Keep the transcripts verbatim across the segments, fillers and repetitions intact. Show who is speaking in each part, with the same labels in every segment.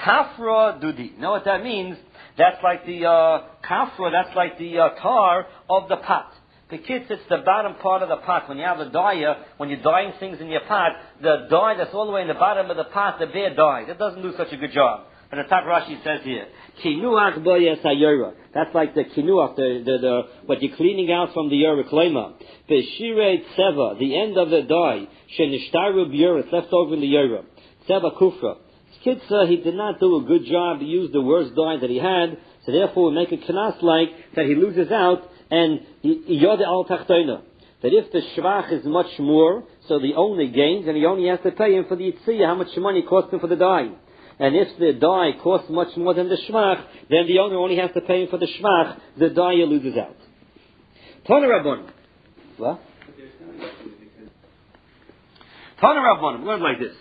Speaker 1: Kafra dudi. You know what that means? That's like the uh, kafra, that's like the uh, tar of the pot. The kids, it's the bottom part of the pot. When you have a dyer, when you're dyeing things in your pot, the dye that's all the way in the bottom of the pot, the bare dye, that doesn't do such a good job. And the top Rashi says here, kinuach boyes hayora. That's like the kinuach, the, the, the, what you're cleaning out from the yora klema. Beshirei tseva, the end of the dye, shenishtaru b'yora, it's left over in the yora. Tseva kufra. Kitzah, he did not do a good job. He used the worst dye that he had, so therefore we make a kanas like that he loses out, and yod al tachtoina. That if the shvach is much more, so the owner gains, and he only has to pay him for the yitziyah, how much money it cost him for the dye. And if the dye costs much more than the shvach, then the owner only has to pay him for the shvach, the dye loses out. Tana Rabbon. What? Tana Rabbon, learn like this.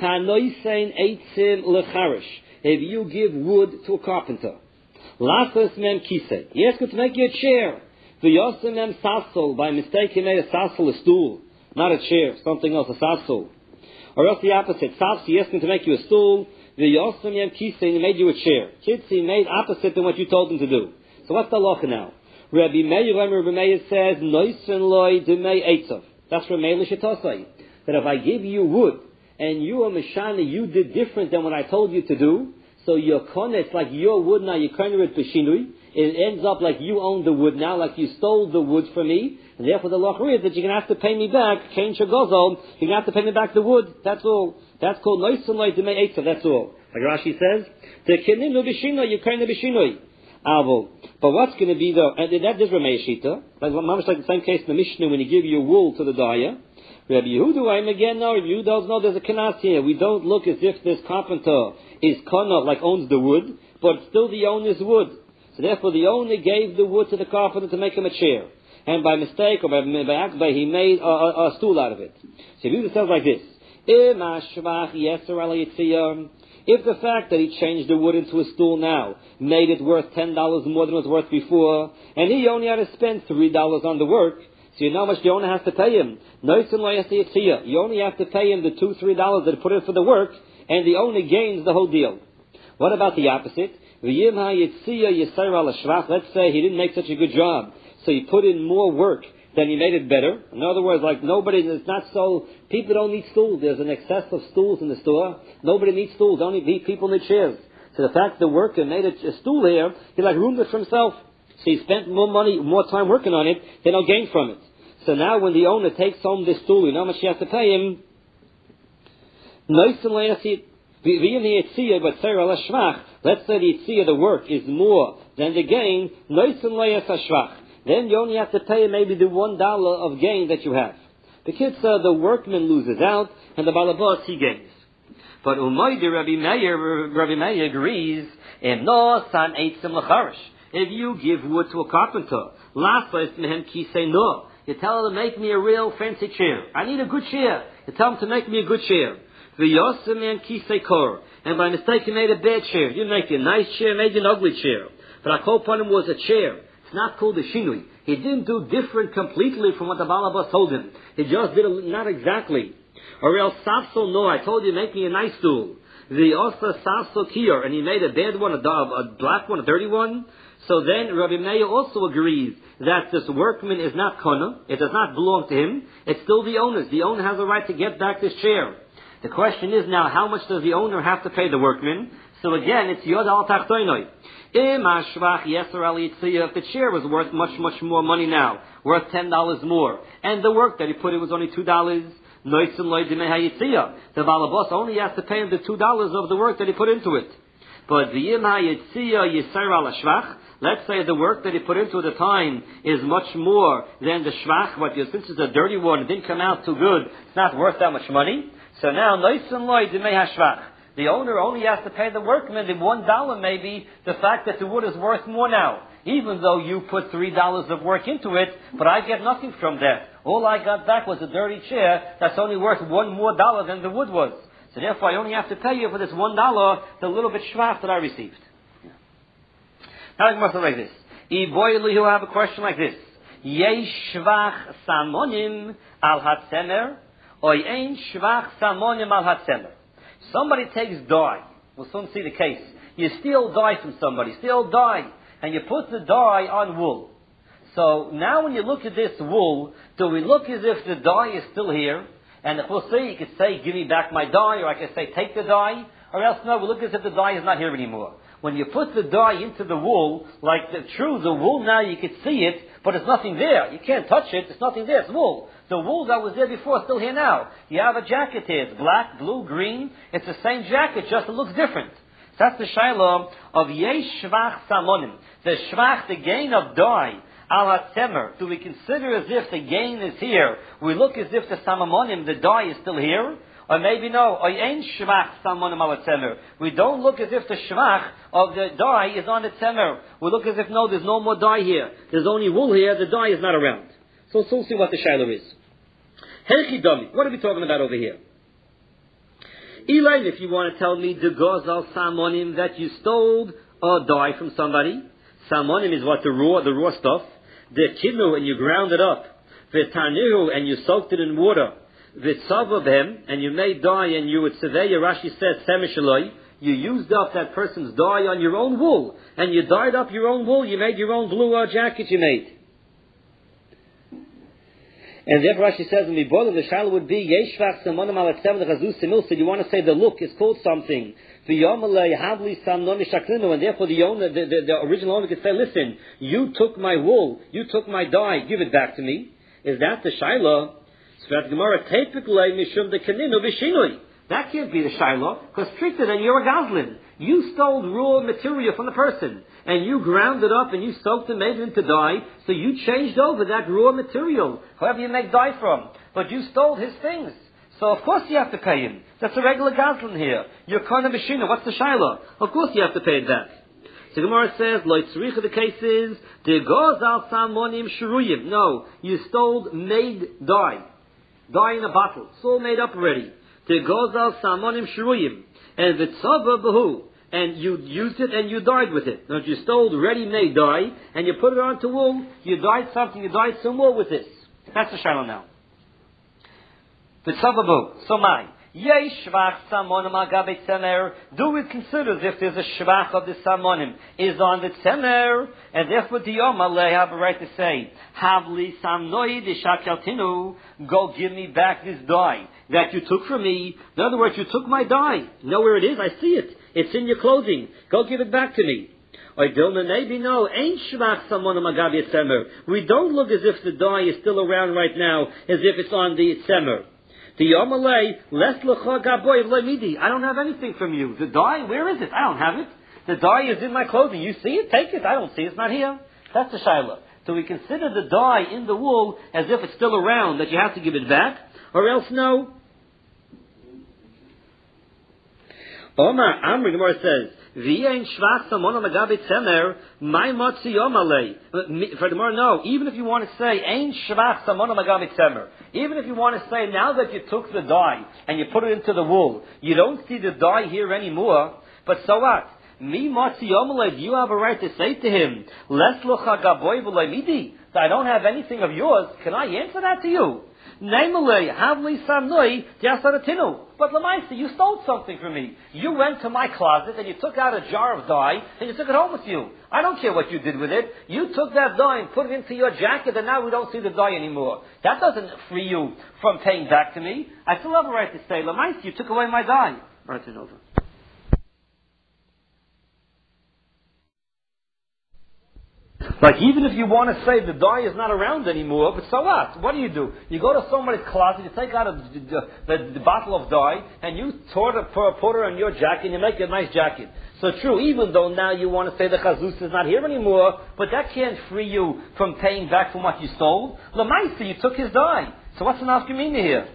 Speaker 1: If you give wood to a carpenter, Lasas mem kisei, he asked him to make you a chair. V'yosem mem sasol, by mistake he made a sasol, a stool, not a chair, something else, a sasol. Or else the opposite, sas, he asked him to make you a stool. V'yosem mem kisei, he made you a chair. Kids, he made opposite than what you told him to do. So what's the halacha now? Rabbi Meir, Rabbi Meir says, Noisen loy demei eitzav. That's Rabbi Meir l'shetosai. That if I give you wood, and you are Mishana, you did different than what I told you to do, so your kona, it's like your wood now, you kona it b'shinui, it ends up like you own the wood now, like you stole the wood from me, and therefore the law is that you're going to have to pay me back, change your gozol, you're going to have to pay me back the wood, that's all. That's called noisun loy demei eitzav, that's all. Like Rashi says, the kininu b'shinui, you kona b'shinui. Avo. But what's going to be the, and that is Ramei Shita, like, much like the same case in the Mishnah when you give your wool to the dyer, Rabbi Yehuda, I'm again now, Rabbi Yehuda doesn't know there's a kanas here. We don't look as if this carpenter is kana, like owns the wood, but still the owner's wood. So therefore the owner gave the wood to the carpenter to make him a chair. And by mistake, or by, by accident, he made a, a, a stool out of it. So Yehuda says like this, if the fact that he changed the wood into a stool now made it worth ten dollars more than it was worth before, and he only had to spend three dollars on the work, so you know how much the owner has to pay him. You only have to pay him the two, three dollars that he put in for the work, and the owner gains the whole deal. What about the opposite? Let's say he didn't make such a good job, so he put in more work than he made it better. In other words, like nobody, it's not so, people don't need stools. There's an excess of stools in the store. Nobody needs stools. Only people need chairs. So the fact the worker made a, a stool here, he like roomed it for himself. So he spent more money, more time working on it, then he'll gain from it. So now when the owner takes home this stool, you know how much he has to pay him? Let's say the yitziyah, the work, is more than the gain. Then you only have to pay maybe the one dollar of gain that you have. Because uh, the workman loses out, and the balabas, he gains. But Umaydi Rabbi Meir, Rabbi Meir agrees, if you give wood to a carpenter, you tell him to make me a real fancy chair. I need a good chair. You tell him to make me a good chair. And by mistake he made a bad chair. You make a nice chair, made an ugly chair. But I call upon him was a chair. It's not called a shinui. He didn't do different completely from what the balabas told him. He just did it not exactly. Or else safsol no, I told you make me a nice stool. The also safsol kiyar, and he made a bad one, a, a black one, a dirty one. So then Rabbi Meir also agrees that this workman is not kona, it does not belong to him, it's still the owner's. The owner has the right to get back this chair. The question is now, how much does the owner have to pay the workman? So again, it's yod al tachtoinoi. If the chair was worth much, much more money now, worth ten dollars more, and the work that he put in was only two dollars, the balabas only has to pay him the two dollars of the work that he put into it. But the let's say the work that he put into the time is much more than the shvach, but since it's a dirty one, it didn't come out too good, it's not worth that much money. So now, the owner only has to pay the workman the one dollar maybe, the fact that the wood is worth more now. Even though you put three dollars of work into it, but I get nothing from that. All I got back was a dirty chair that's only worth one more dollar than the wood was. So therefore I only have to pay you for this one dollar, the little bit shvach that I received. Now I must say like this. Iboyli, who have a question like this. Yesh shvach samonim al hatzemer, or ein shvach samonim al hatzemer. Somebody takes dye, We'll soon see the case. You steal dye from somebody, steal dye, and you put the dye on wool. So now when you look at this wool, do we look as if the dye is still here? And if we'll say, you could say, give me back my dye, or I could say, take the dye, or else no, we look as if the dye is not here anymore. When you put the dye into the wool, like the true, the wool now you can see it, but it's nothing there. You can't touch it, it's nothing there, it's wool. The wool that was there before is still here now. You have a jacket here, it's black, blue, green, it's the same jacket, just it looks different. So that's the shiloh of yesh shvach samonim. The shvach, the gain of dye, al hatzemer. Do we consider as if the gain is here? We look as if the samamonim, the dye is still here? Or maybe no, oyein shvach samonim al hatzemer. We don't look as if the shvach of the dye is on the tzemer. We look as if no, there's no more dye here. There's only wool here, the dye is not around. So we'll see what the shiloh is. Herchidami, what are we talking about over here? Elaine, if you want to tell me the gozal samonim, that you stole a dye from somebody. Samonim is what, the raw, the raw stuff. The kidnu, and you ground it up. V'tanihu, and you soaked it in water. V'tzavabhem, and you made dye, and you would survey, Rashi says, semishaloi, you used up that person's dye on your own wool. And you dyed up your own wool, you made your own blue uh, jacket you made. And therefore Rashi says in the Bible, the shiloh would be, Yeshvach samonim al hatzemer l'chazuz similsa, you want to say the look is called something. And therefore the owner, the, the, the original owner could say, listen, you took my wool, you took my dye, give it back to me. Is that the shiloh? That can't be the shiloh, because stricter than you're a goslin. You stole raw material from the person, and you ground it up, and you soaked and made it into dye, so you changed over that raw material, however you make dye from. But you stole his things. So of course you have to pay him. That's a regular goslin here. You're kind of machine. What's the shiloh? Of course you have to pay it back. So Gemara says, Lo tzricha, the case is, De goz al samonim shuruyim. No, you stole made dye. Dye in a bottle. It's all made up already. De goz al samonim shuruyim. And v'tzava behu. And you used it and you dyed with it. Now you stole ready-made dye, and you put it onto wool, you dyed something, you dyed some wool with this. That's the shiloh now. V'tzavabu, so my, yei shvach samonim al gabe tzemer. Do we consider as if there's a shvach of the samonim is on the tzemer, and therefore the yom alei have a right to say, havli samnoi d'shakeltinu, go give me back this dye that you took from me. In other words, you took my dye. You know where it is? I see it. It's in your clothing. Go give it back to me. Or Dilma, maybe no, ain't shvach samonim al gabe tzemer. We don't look as if the dye is still around right now, as if it's on the tzemer. The Yomalei, les lecha gaboy lemidi. I don't have anything from you. The dye, where is it? I don't have it. The dye is in my clothing. You see it? Take it. I don't see it. It's not here. That's the shiloh. So we consider the dye in the wool as if it's still around, that you have to give it back, or else no. Omar Amri Gemara says, V'yein shvach samonim al gabe tzemer, my motzi yomalei. For the more, no. Even if you want to say, Ein shvach samonim al gabe tzemer. Even if you want to say, now that you took the dye and you put it into the wool, you don't see the dye here anymore. But so what? Mi motzi yomalei. Do you have a right to say to him, Les locha gaboy v'lei midi? That I don't have anything of yours. Can I answer that to you? Neimalei havli samnoi jasaratinu. But Lamaisa, you stole something from me. You went to my closet and you took out a jar of dye and you took it home with you. I don't care what you did with it. You took that dye and put it into your jacket, and now we don't see the dye anymore. That doesn't free you from paying back to me. I still have a right to say, Lamaisa, you took away my dye. Right, it's over. Like, even if you want to say the dye is not around anymore, but so what? What do you do? You go to somebody's closet, you take out a, the, the, the bottle of dye, and you pour it, pour, pour it on your jacket, and you make a nice jacket. So true, even though now you want to say the chazuz is not here anymore, but that can't free you from paying back from what you stole. Lamaisa, you took his dye. So what's the nafkamina here?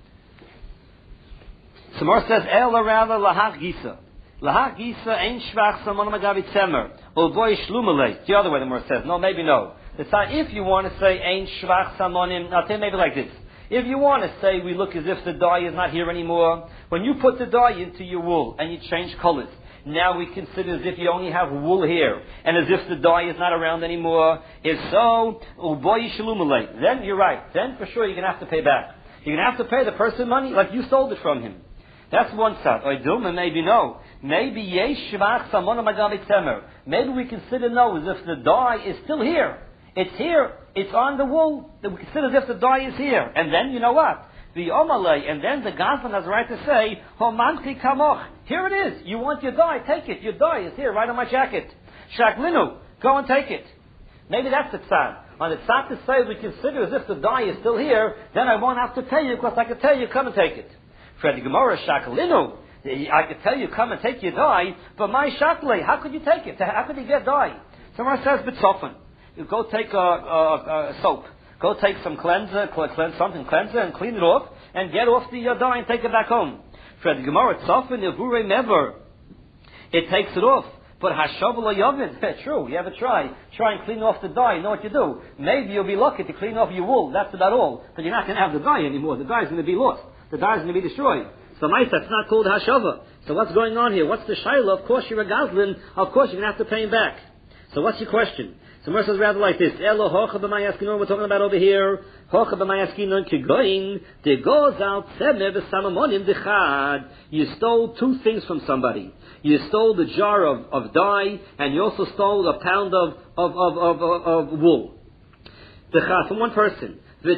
Speaker 1: Samar says, El arala lahach gisa. Lahach gisa ein shvach samonim al gabe tzemer. Or boy shlumalei. The other way the Gemara says. No, maybe no. It's not, if you want to say ein shvach samonim, I'll tell you maybe like this. If you want to say we look as if the dye is not here anymore, when you put the dye into your wool and you change colors, now we consider as if you only have wool here, and as if the dye is not around anymore. If so, uboy shlumalei. Then you're right. Then for sure you're going to have to pay back. You're going to have to pay the person money like you sold it from him. That's one side. Or Dilma, maybe no. Maybe yesh shvach samonim agabe tzemer. Maybe we consider no, as if the dye is still here. It's here. It's on the wool. We consider as if the dye is here. And then, you know what? The omalei, and then the Gazlan has the right to say, Homanchi kamoch. Here it is. You want your dye, take it. Your dye is here, right on my jacket. Shaklinu, go and take it. Maybe that's the tzad. On the tzad to say we consider as if the dye is still here, then I won't have to tell you, because I can tell you, come and take it. Freddy Gemara, shaklinu. I could tell you, come and take your dye, but my shakle, how could you take it? How could you get dye? Someone says, b'tzofen. You go take a, a, a soap. Go take some cleanser, cleanse something cleanser, and clean it off, and get off the uh, dye and take it back home. Fred Gemara Tzofin Yavure never. It takes it off. But Hashav Yavin, true, you ever try? Try and clean off the dye, you know what you do. Maybe you'll be lucky to clean off your wool, that's about all. But you're not going to have the dye anymore. The dye is going to be lost. The dye is going to be destroyed. So mice, that's not called Hashava. So what's going on here? What's the Shaila? Of course you're a Gazlin. Of course you're going to have to pay him back. So what's your question? So Mercer is rather like this. Elo hocha b'mayaskinon, we're talking about over here. Hocha b'mayaskinon kigoin, de goes out semer v'samamonim dechad. You stole two things from somebody. You stole the jar of, of dye, and you also stole a pound of, of, of, of, of, of wool. Dechad, from one person. When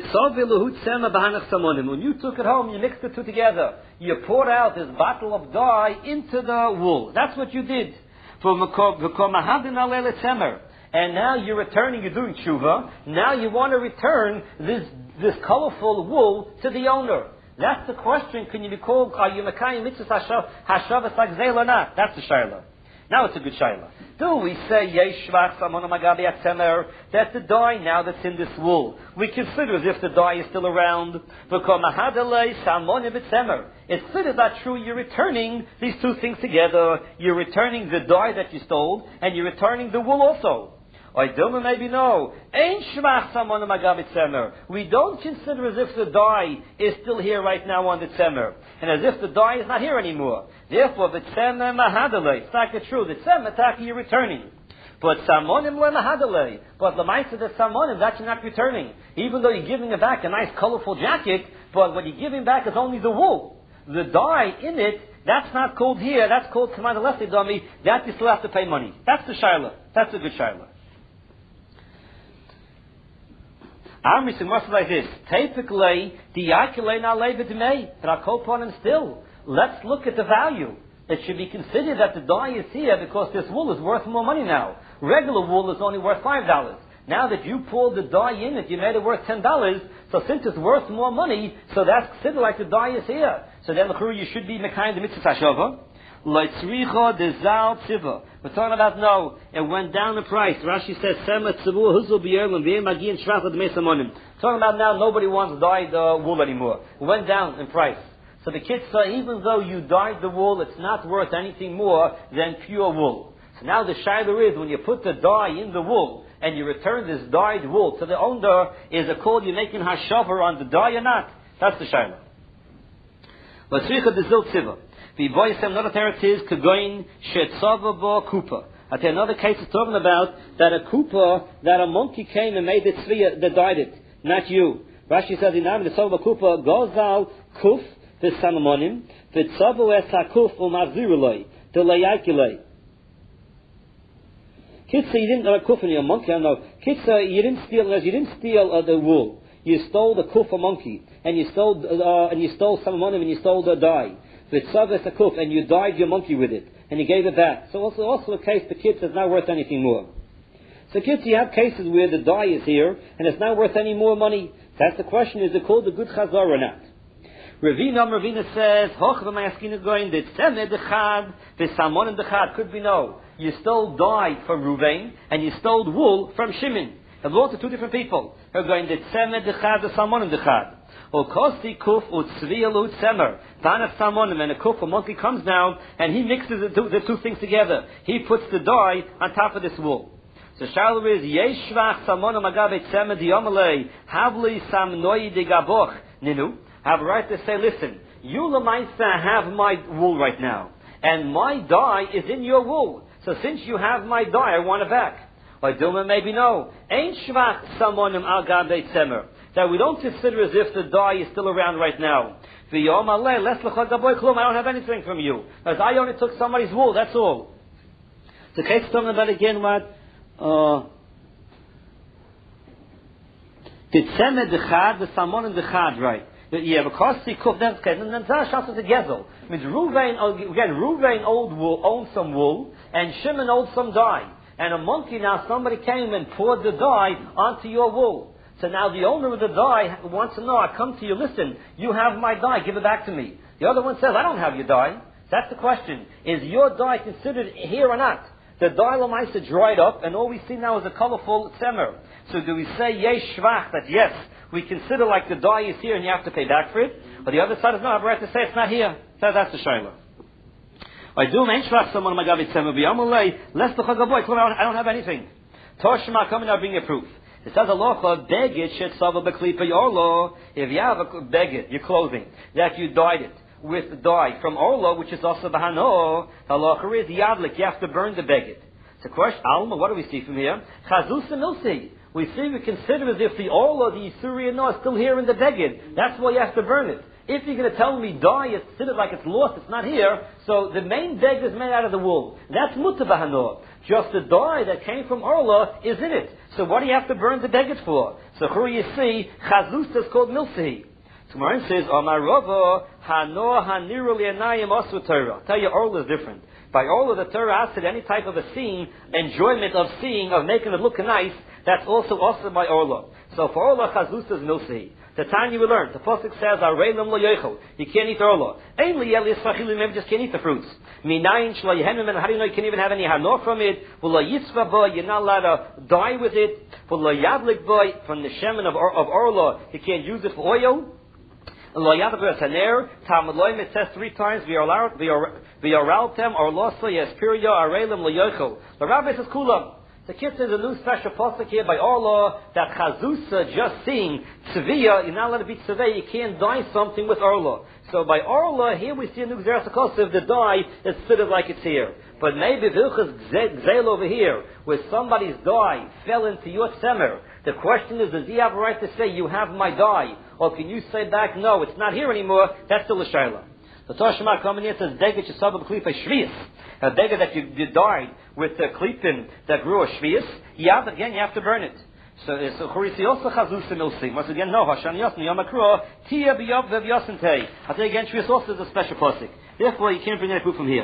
Speaker 1: you took it home, you mixed the two together. You poured out this bottle of dye into the wool. That's what you did. And now you're returning, you're doing tshuva. Now you want to return this this colorful wool to the owner. That's the question. Can you be called, are you Mekayim mitzvah hashavas hagzeil or not? That's the shayla. Now it's a good shayla. Do we say yesh shvach samonim agabe atzemer, that the dye now that's in this wool, we consider as if the dye is still around? Because mahadalei samonim b'tzemer. It's clear that true. You're returning these two things together. You're returning the dye that you stole, and you're returning the wool also. Or Dilma, maybe no. Ein shvach samonim agabe tzemer. We don't consider as if the dye is still here right now on the tzemer, and as if the dye is not here anymore. Therefore, the tzemer mahadalei. It's not true. The tzemer taki you're returning. But samonim le mahadalei. But the mice of the samonim that you're not returning. Even though you're giving it back a nice colorful jacket, but what you're giving back is only the wool. The dye in it, that's not called here. That's called command lefty dummy. That you still have to pay money. That's the shayla. That's a good shayla. Amri Simras like this. Typically, the Yakilay na levet me. Trakoponim still. Let's look at the value. It should be considered that the dye is here because this wool is worth more money now. Regular wool is only worth five dollars. Now that you pulled the dye in it, you made it worth ten dollars. So since it's worth more money, so that's considered like the dye is here. So then, you should be mekayim the mitzvah tashova. Leitzricha dezal tziva. We're talking about no, it went down the price. Rashi says sema tzivu huzul b'yerlim v'yem magin shvacha d'mesamonim. Talking about now, nobody wants dyed uh, wool anymore. It went down in price. So the kids say, even though you dyed the wool, it's not worth anything more than pure wool. So now the shayla is, when you put the dye in the wool, and you return this dyed wool to the owner, is a call you're making hashavar on the dye or not? That's the shayla. Leitzricha dezal tziva. The voice another teretz is kagoin shetzava bo kupa. I tell another case is talking about that a kupa, that a monkey came and made the tzriya that dyed it, not you. Rashi says in Am the tzava kupa gozal kuf the samamonim the tzava es hakuf umazirulay the layakilay. Kitsa, you didn't uh, kuf in your monkey. I don't know. Kitsa, you didn't steal. You didn't steal uh, the wool. You stole the kufa monkey, and you stole uh, and you stole samamonim, and you stole the dye. And you dyed your monkey with it, and you gave it back. So also, also a case the kids is not worth anything more. So kids, you have cases where the dye is here, and it's not worth any more money. That's the question, is it called a good chazar or not? Ravina Ravina says, Hoch v'mayaskina going, the tzemed dechad, the salmonim dechad, could be no. You stole dye from Ruvain, and you stole wool from Shimon. It belongs to two different people. They're going, the tzemed dechad, the salmonim dechad. Or kosti kuf utzviel utzemer. Vanaf salmonim, and a kuf, a monkey comes down, and he mixes the two, the two things together. He puts the dye on top of this wool. So Shalom is yeshvach salmonim agabe tzemer diamalei havli samnoi de gaboch ninu. Have a right to say, listen, you lemaisa have my wool right now, and my dye is in your wool. So since you have my dye, I want it back. Or Dilma maybe no. Ain't shvach salmonim agabe tzemer. That we don't consider as if the dye is still around right now. V'yom alei les lecha gaboy klum. I don't have anything from you. As I only took somebody's wool. That's all. The case is talking about again what uh the tzemed dechad, the salmon and dechad, right? Yeah, because he cooked that's okay. And then Zashas is a gezel. Means Ruvain again. Ruvain old wool owned some wool, and Shimon owned some dye. And a month now, somebody came and poured the dye onto your wool. So now the owner of the dye wants to know, I come to you, listen, you have my dye, give it back to me. The other one says, I don't have your dye. That's the question. Is your dye considered here or not? The dye lamaisa dried up, and all we see now is a colorful tzemer. So do we say, yesh shvach, that yes, we consider like the dye is here and you have to pay back for it? Or the other side is no, I have a right to say it's not here. So that's the shayla. I do mention someone my Gavi Tzemah b'Yamalei. Less the Chagaboy. I don't have anything. Toshma, come and I'll bring you proof. It says halacha beged shetzava beklipa yorlo. If you have a beged, your clothing, that you dyed it with dye from orlo, which is also bahano, halacha is yadlik. You have to burn the beged. It's a question. Alma, what do we see from here? Chazus and milsi. We see we consider as if the orlo, the Yisuri no, is still here in the beged. That's why you have to burn it. If you're going to tell me dye, it's considered like it's lost, it's not here, so the main beg is made out of the wool. That's mutabahano. Just the dye that came from Orla is in it. So what do you have to burn the beged for? So here you see, chazust is called milsehi. So Marin says, Amar Rava, hano haniru li'anayim asu Torah. I'll tell you, Orla is different. By Orla, the Torah said any type of a seeing, enjoyment of seeing, of making it look nice, that's also also by Orla. So for Orla, chazust is milsehi. The time you will learn, the Pasuk says, "Areilam lo yochel." You can't eat orla. Ainly yeli esfachilim. Maybe just can't eat the fruits. Minayin shlo yehenim. And how do you know you can't even have any hanor from it? V'lo yitzva bo. You're not allowed to dye with it. V'lo yadlik bo. From the shemen of of orla, you can't use it for oil. Lo yadlik bo haner. Talmud loim it says three times. We are allowed. We are we are raltem orla so yes period areilam lo yochel. The Rabbi says kulam. The kid says a new special pasuk here by Orla that chazusa just seeing tzviya, you're not allowed to be tzviya, you can't dye something with Orla. So by Orla, here we see a new gzeras hakosef, the dye is fitted like it's here. But maybe Vilchas Gzeil over here, where somebody's dye fell into your tzemer, the question is, does he have a right to say, you have my dye? Or can you say back, no, it's not here anymore, that's still a shayla. The Toshma coming here says, Deged Shesabah B'Klipa Shvius. A deged that you, you dyed with the klipin that grew a shvius, yeah, but again, you have to burn it. So, so Chorisi also chazus milsi. Once again, no, Hashan Yosni, Yom HaKro, Tia B'Yov Vev Yosentei. I'll tell you again, shvius also is a special pasuk. Therefore, you can't bring any proof from here.